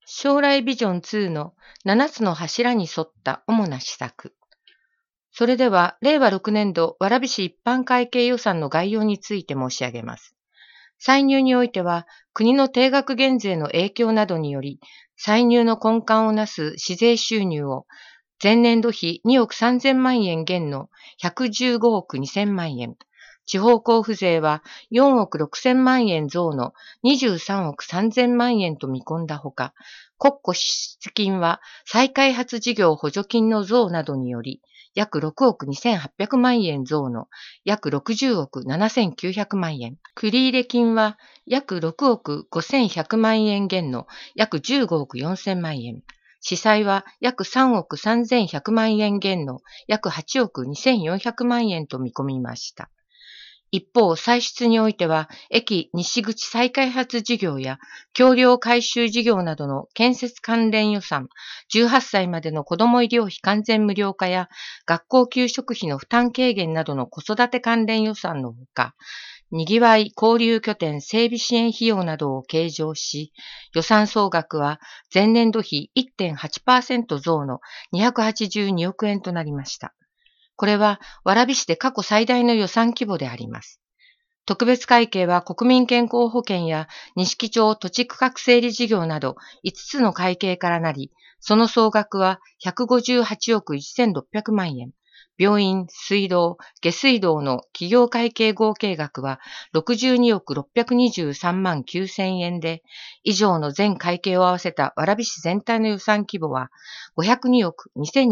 将来ビジョン2の7つの柱に沿った主な施策。それでは、令和6年度蕨市一般会計予算の概要について申し上げます。歳入においては、国の定額減税の影響などにより、歳入の根幹をなす市税収入を、前年度比2億3000万円減の115億2000万円、地方交付税は4億6000万円増の23億3000万円と見込んだほか、国庫支出金は再開発事業補助金の増などにより、約6億2800万円増の約60億7900万円。繰入金は約6億5100万円減の約15億4000万円。支債は約3億3100万円減の約8億2400万円と見込みました。一方、歳出においては、駅西口再開発事業や橋梁改修事業などの建設関連予算、18歳までの子ども医療費完全無料化や学校給食費の負担軽減などの子育て関連予算のほか、にぎわい交流拠点整備支援費用などを計上し、予算総額は前年度比 1.8% 増の282億円となりました。これは蕨市で過去最大の予算規模であります。特別会計は国民健康保険や錦町土地区画整理事業など5つの会計からなり、その総額は158億1600万円。病院、水道、下水道の企業会計合計額は62億623万9000円で、以上の全会計を合わせた蕨市全体の予算規模は502億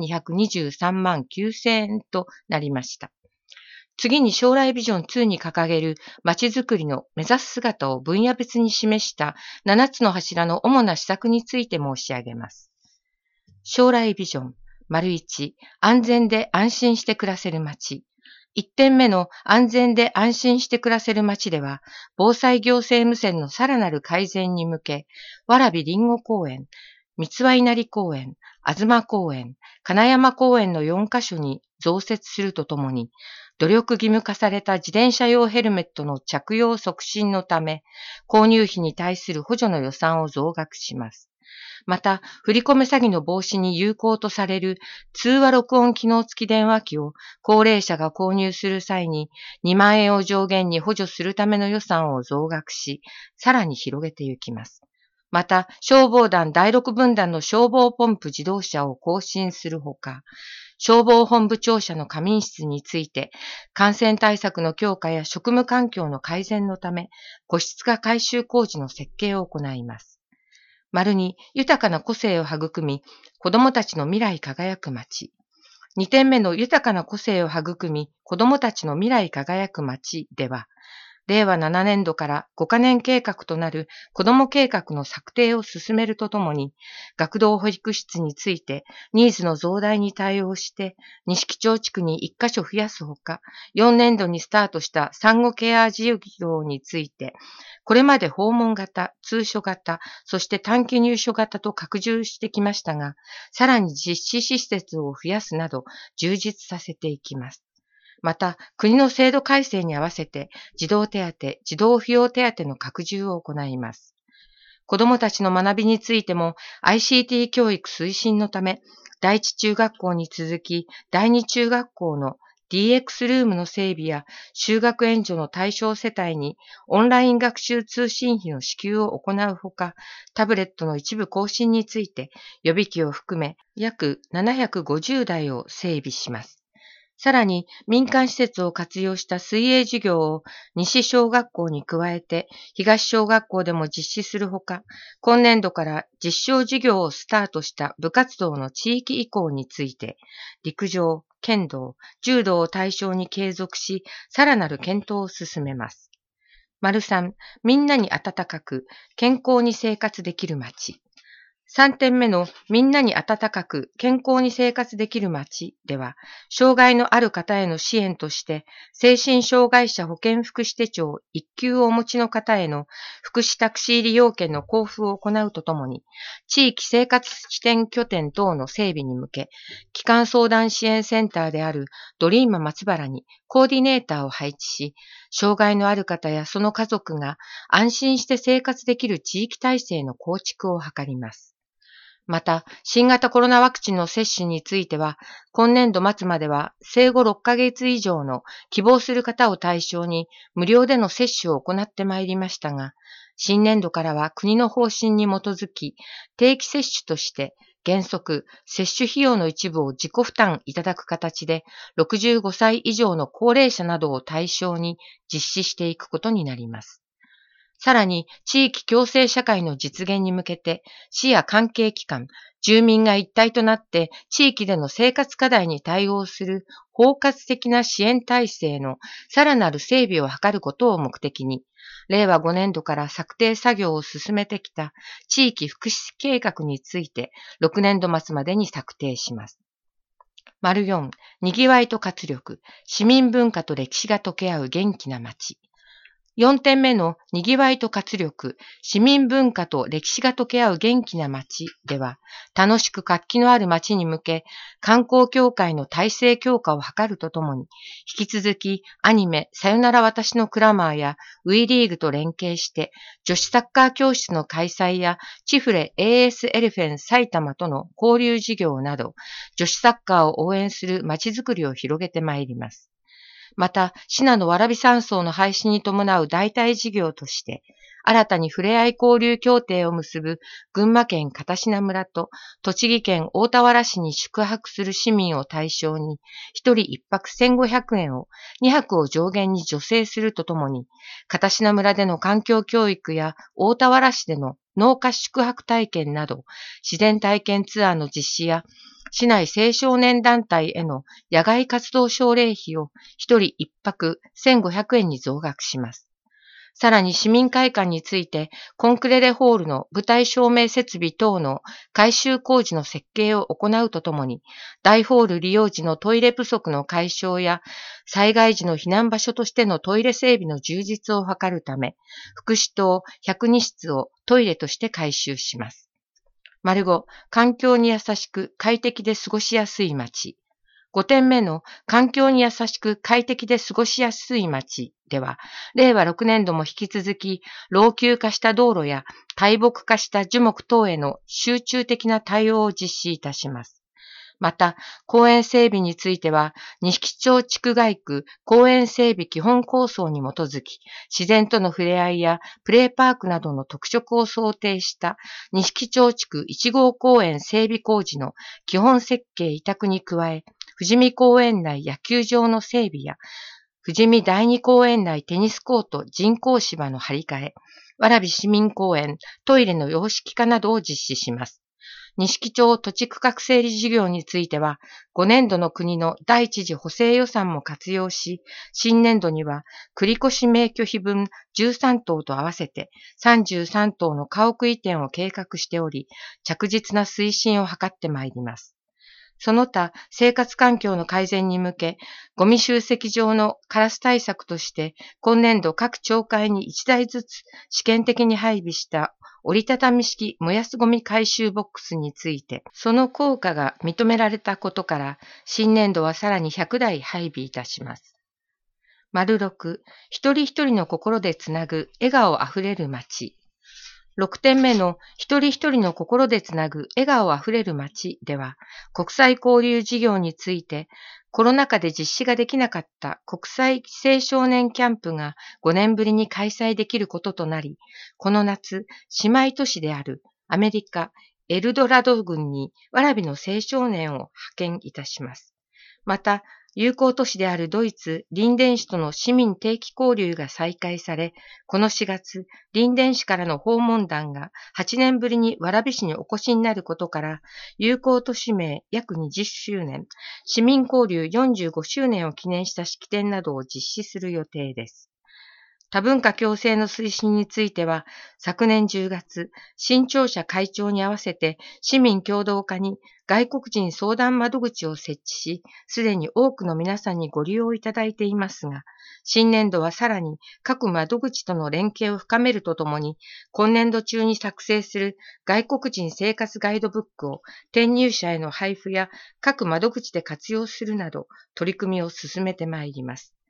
2223万9000円となりました。次に将来ビジョン2に掲げるまちづくりの目指す姿を分野別に示した7つの柱の主な施策について申し上げます。将来ビジョン。1、安全で安心して暮らせる街。1点目の安全で安心して暮らせる街では、防災行政無線のさらなる改善に向け、蕨りんご公園、三輪稲荷公園、東公園、金山公園の4カ所に増設するとともに、努力義務化された自転車用ヘルメットの着用促進のため、購入費に対する補助の予算を増額します。また、振り込め詐欺の防止に有効とされる通話録音機能付き電話機を高齢者が購入する際に2万円を上限に補助するための予算を増額し、さらに広げていきます。また、消防団第6分団の消防ポンプ自動車を更新するほか、消防本部庁舎の仮眠室について、感染対策の強化や職務環境の改善のため、個室化改修工事の設計を行います。2、豊かな個性を育み、子どもたちの未来輝く街。2点目の豊かな個性を育み、子どもたちの未来輝く街では、令和7年度から5カ年計画となる子ども計画の策定を進めるとともに、学童保育室についてニーズの増大に対応して、錦町地区に1カ所増やすほか、4年度にスタートした産後ケア事業について、これまで訪問型、通所型、そして短期入所型と拡充してきましたが、さらに実施施設を増やすなど充実させていきます。また、国の制度改正に合わせて、児童手当、児童扶養手当の拡充を行います。子どもたちの学びについても、ICT 教育推進のため、第一中学校に続き、第二中学校の DX ルームの整備や、就学援助の対象世帯にオンライン学習通信費の支給を行うほか、タブレットの一部更新について、予備機を含め約750台を整備します。さらに民間施設を活用した水泳授業を西小学校に加えて東小学校でも実施するほか、今年度から実証授業をスタートした部活動の地域移行について、陸上、剣道、柔道を対象に継続し、さらなる検討を進めます。3、みんなに温かく健康に生活できる街。3点目のみんなに温かく健康に生活できる街では、障害のある方への支援として、精神障害者保健福祉手帳1級をお持ちの方への福祉タクシー利用券の交付を行うとともに、地域生活支援拠点等の整備に向け、基幹相談支援センターであるドリーマ松原にコーディネーターを配置し、障害のある方やその家族が安心して生活できる地域体制の構築を図ります。 また、新型コロナワクチンの接種については、今年度末までは生後6ヶ月以上の希望する方を対象に無料での接種を行ってまいりましたが、新年度からは国の方針に基づき、定期接種として原則、接種費用の一部を自己負担いただく形で、65歳以上の高齢者などを対象に実施していくことになります。さらに、地域共生社会の実現に向けて、市や関係機関、住民が一体となって地域での生活課題に対応する包括的な支援体制のさらなる整備を図ることを目的に、令和5年度から策定作業を進めてきた地域福祉計画について6年度末までに策定します。4、にぎわいと活力、市民文化と歴史が溶け合う元気な街。4点目のにぎわいと活力、市民文化と歴史が溶け合う元気な街では、楽しく活気のある街に向け、観光協会の体制強化を図るとともに、引き続きアニメ、さよなら私のクラマーやウィリーグと連携して、女子サッカー教室の開催やチフレ AS エレフェン埼玉との交流事業など、女子サッカーを応援する街づくりを広げてまいります。また、シナの蕨山荘の廃止に伴う代替事業として、新たにふれあい交流協定を結ぶ群馬県片品村と栃木県大田原市に宿泊する市民を対象に、1人1泊1500円を2泊を上限に助成するとともに、片品村での環境教育や大田原市での農家宿泊体験など、自然体験ツアーの実施や、市内青少年団体への野外活動奨励費を1人1泊1500円に増額します。さらに市民会館について、コンクレレホールの舞台照明設備等の改修工事の設計を行うとともに、大ホール利用時のトイレ不足の解消や、災害時の避難場所としてのトイレ整備の充実を図るため、福祉棟102室をトイレとして改修します。5、環境に優しく快適で過ごしやすい街。5点目の環境に優しく快適で過ごしやすい街では、令和6年度も引き続き、老朽化した道路や大木化した樹木等への集中的な対応を実施いたします。また、公園整備については、錦町地区街区公園整備基本構想に基づき、自然との触れ合いやプレーパークなどの特色を想定した錦町地区1号公園整備工事の基本設計委託に加え、富士見公園内野球場の整備や、富士見第二公園内テニスコート人工芝の張り替え、蕨市民公園トイレの様式化などを実施します。錦町土地区画整理事業については、5年度の国の第一次補正予算も活用し、新年度には繰越免許費分13棟と合わせて33棟の家屋移転を計画しており、着実な推進を図ってまいります。その他、生活環境の改善に向け、ゴミ集積場のカラス対策として、今年度各町会に1台ずつ試験的に配備した折りたたみ式燃やすゴミ回収ボックスについて、その効果が認められたことから、新年度はさらに100台配備いたします。6、一人一人の心でつなぐ笑顔あふれる街。6点目の一人一人の心でつなぐ笑顔あふれる街では、国際交流事業について、コロナ禍で実施ができなかった国際青少年キャンプが5年ぶりに開催できることとなり、この夏、姉妹都市であるアメリカ・エルドラド郡に蕨の青少年を派遣いたします。また、友好都市であるドイツ、リンデン市との市民定期交流が再開され、この4月、リンデン市からの訪問団が8年ぶりに蕨市にお越しになることから、友好都市名約20周年、市民交流45周年を記念した式典などを実施する予定です。多文化共生の推進については、昨年10月、新庁舎開庁に合わせて市民共同課に外国人相談窓口を設置し、すでに多くの皆さんにご利用いただいていますが、新年度はさらに各窓口との連携を深めるとともに、今年度中に作成する外国人生活ガイドブックを転入者への配布や各窓口で活用するなど、取り組みを進めてまいります。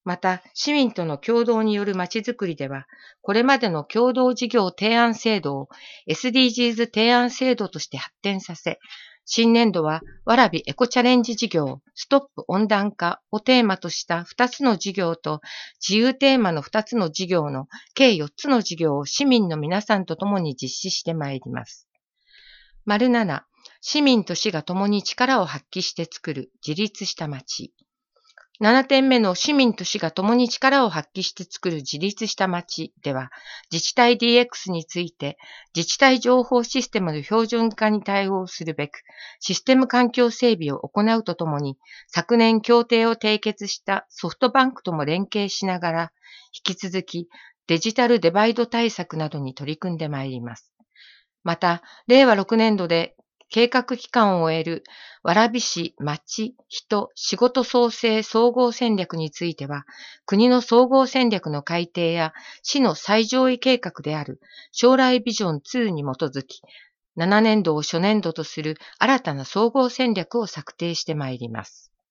また、市民との共同によるまちづくりでは、これまでの共同事業提案制度を SDGs 提案制度として発展させ、新年度は、蕨エコチャレンジ事業、ストップ温暖化をテーマとした2つの事業と、自由テーマの2つの事業の計4つの事業を市民の皆さんと共に実施してまいります。7、市民と市が共に力を発揮して作る自立した町。7点目の市民と市が共に力を発揮して作る自立した町では、自治体 DX について、自治体情報システムの標準化に対応するべく、システム環境整備を行うとともに、昨年協定を締結したソフトバンクとも連携しながら、引き続きデジタルデバイド対策などに取り組んでまいります。また、令和6年度で計画期間を終える蕨市町人仕事創生総合戦略については、国の総合戦略の改定や市の最上位計画である将来ビジョン2に基づき、7年度を初年度とする新たな総合戦略を策定してまいります。